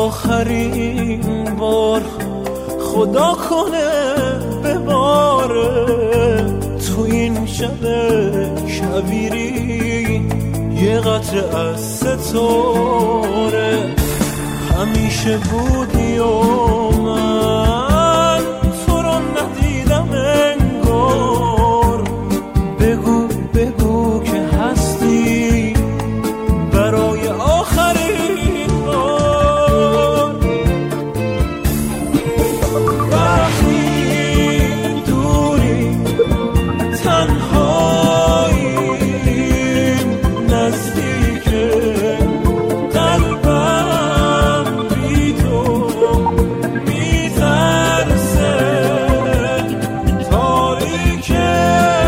آخرین بار خدا کنه بباره تو این شب کویری یه قطره از ستاره. همیشه بودی و من تو رو ندیدم انگار. بگو بگو که هستی برای آخرین بار. وقتی دوری تنهاییم نزدیکه قلبم بی تو میترسه تاریکه.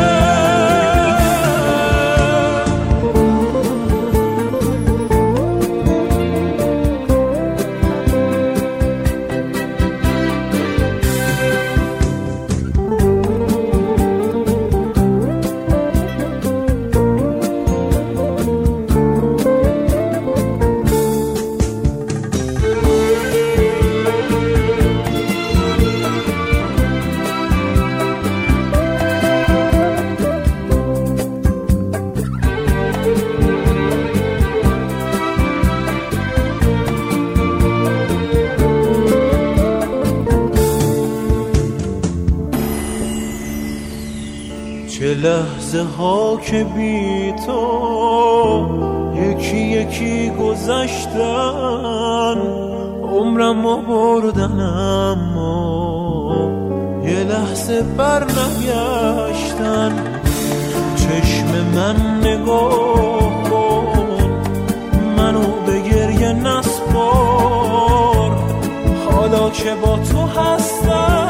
چه لحظه ها که بی تو یکی یکی گذشتن، عمرمو بردن اما یه لحظه بر نگشتن. چشم من نگاه کن، منو به گریه نسپار، حالا که با تو هستم